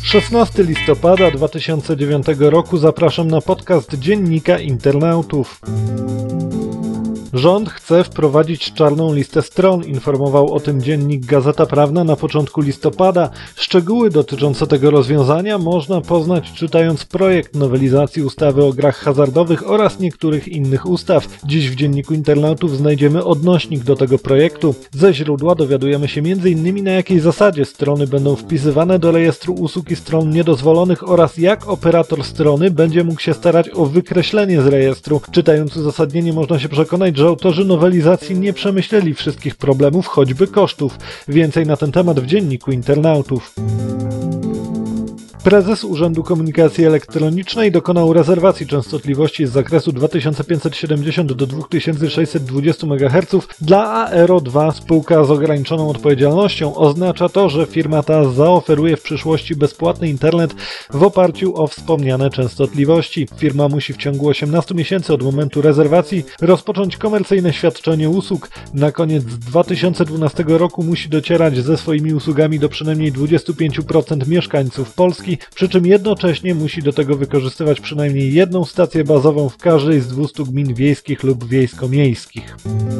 16 listopada 2009 roku zapraszam na podcast Dziennika Internautów. Rząd chce wprowadzić czarną listę stron, informował o tym dziennik Gazeta Prawna na początku listopada. Szczegóły dotyczące tego rozwiązania można poznać czytając projekt nowelizacji ustawy o grach hazardowych oraz niektórych innych ustaw. Dziś w Dzienniku Internautów znajdziemy odnośnik do tego projektu. Ze źródła dowiadujemy się m.in. na jakiej zasadzie strony będą wpisywane do rejestru usług i stron niedozwolonych oraz jak operator strony będzie mógł się starać o wykreślenie z rejestru. Czytając uzasadnienie można się przekonać, że autorzy nowelizacji nie przemyśleli wszystkich problemów, choćby kosztów. Więcej na ten temat w Dzienniku Internautów. Prezes Urzędu Komunikacji Elektronicznej dokonał rezerwacji częstotliwości z zakresu 2570 do 2620 MHz dla Aero 2 spółka z ograniczoną odpowiedzialnością. Oznacza to, że firma ta zaoferuje w przyszłości bezpłatny internet w oparciu o wspomniane częstotliwości. Firma musi w ciągu 18 miesięcy od momentu rezerwacji rozpocząć komercyjne świadczenie usług. Na koniec 2012 roku musi docierać ze swoimi usługami do przynajmniej 25% mieszkańców Polski, przy czym jednocześnie musi do tego wykorzystywać przynajmniej jedną stację bazową w każdej z 200 gmin wiejskich lub wiejsko-miejskich.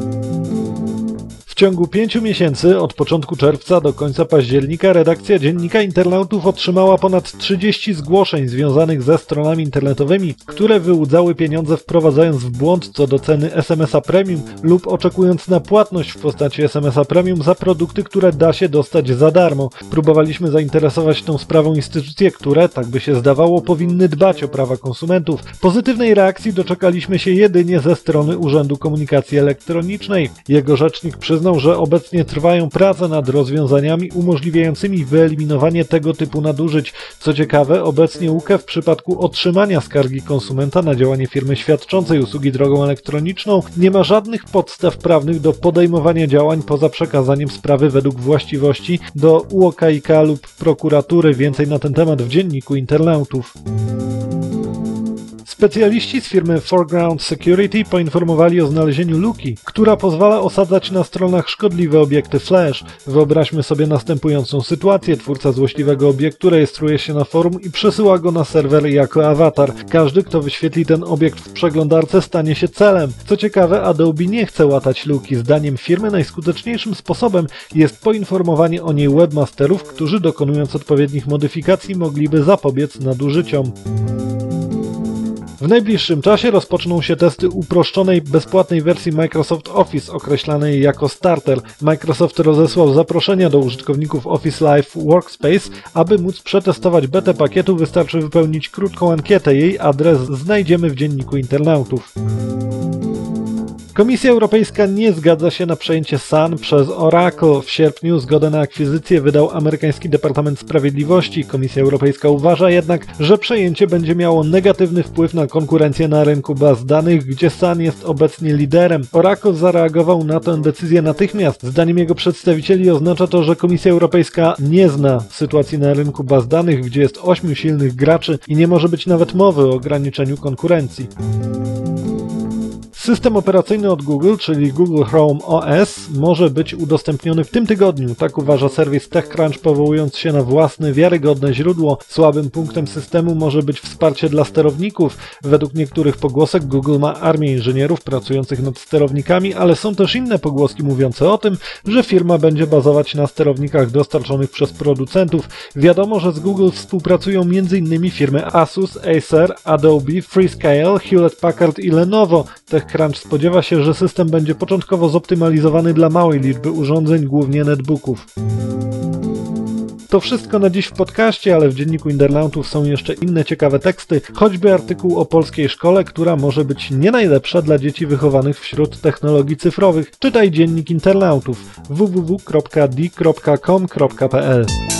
W ciągu 5 miesięcy, od początku czerwca do końca października, redakcja Dziennika Internautów otrzymała ponad 30 zgłoszeń związanych ze stronami internetowymi, które wyłudzały pieniądze wprowadzając w błąd co do ceny SMS-a Premium lub oczekując na płatność w postaci SMS-a Premium za produkty, które da się dostać za darmo. Próbowaliśmy zainteresować tą sprawą instytucje, które, tak by się zdawało, powinny dbać o prawa konsumentów. Pozytywnej reakcji doczekaliśmy się jedynie ze strony Urzędu Komunikacji Elektronicznej. Jego rzecznik przyznał, że obecnie trwają prace nad rozwiązaniami umożliwiającymi wyeliminowanie tego typu nadużyć. Co ciekawe, obecnie UKE w przypadku otrzymania skargi konsumenta na działanie firmy świadczącej usługi drogą elektroniczną nie ma żadnych podstaw prawnych do podejmowania działań poza przekazaniem sprawy według właściwości do UOKiK lub prokuratury. Więcej na ten temat w Dzienniku Internautów. Specjaliści z firmy Foreground Security poinformowali o znalezieniu luki, która pozwala osadzać na stronach szkodliwe obiekty flash. Wyobraźmy sobie następującą sytuację. Twórca złośliwego obiektu rejestruje się na forum i przesyła go na serwer jako awatar. Każdy, kto wyświetli ten obiekt w przeglądarce, stanie się celem. Co ciekawe, Adobe nie chce łatać luki. Zdaniem firmy najskuteczniejszym sposobem jest poinformowanie o niej webmasterów, którzy dokonując odpowiednich modyfikacji mogliby zapobiec nadużyciom. W najbliższym czasie rozpoczną się testy uproszczonej, bezpłatnej wersji Microsoft Office, określanej jako Starter. Microsoft rozesłał zaproszenia do użytkowników Office Live Workspace. Aby móc przetestować betę pakietu, wystarczy wypełnić krótką ankietę. Jej adres znajdziemy w Dzienniku Internautów. Komisja Europejska nie zgadza się na przejęcie Sun przez Oracle. W sierpniu zgodę na akwizycję wydał amerykański Departament Sprawiedliwości. Komisja Europejska uważa jednak, że przejęcie będzie miało negatywny wpływ na konkurencję na rynku baz danych, gdzie Sun jest obecnie liderem. Oracle zareagował na tę decyzję natychmiast. Zdaniem jego przedstawicieli oznacza to, że Komisja Europejska nie zna sytuacji na rynku baz danych, gdzie jest 8 silnych graczy i nie może być nawet mowy o ograniczeniu konkurencji. System operacyjny od Google, czyli Google Chrome OS, może być udostępniony w tym tygodniu. Tak uważa serwis TechCrunch, powołując się na własne, wiarygodne źródło. Słabym punktem systemu może być wsparcie dla sterowników. Według niektórych pogłosek Google ma armię inżynierów pracujących nad sterownikami, ale są też inne pogłoski mówiące o tym, że firma będzie bazować na sterownikach dostarczonych przez producentów. Wiadomo, że z Google współpracują m.in. firmy Asus, Acer, Adobe, Freescale, Hewlett Packard i Lenovo. TechCrunch spodziewa się, że system będzie początkowo zoptymalizowany dla małej liczby urządzeń, głównie netbooków. To wszystko na dziś w podcaście, ale w Dzienniku Internautów są jeszcze inne ciekawe teksty, choćby artykuł o polskiej szkole, która może być nie najlepsza dla dzieci wychowanych wśród technologii cyfrowych. Czytaj Dziennik Internautów www.di.com.pl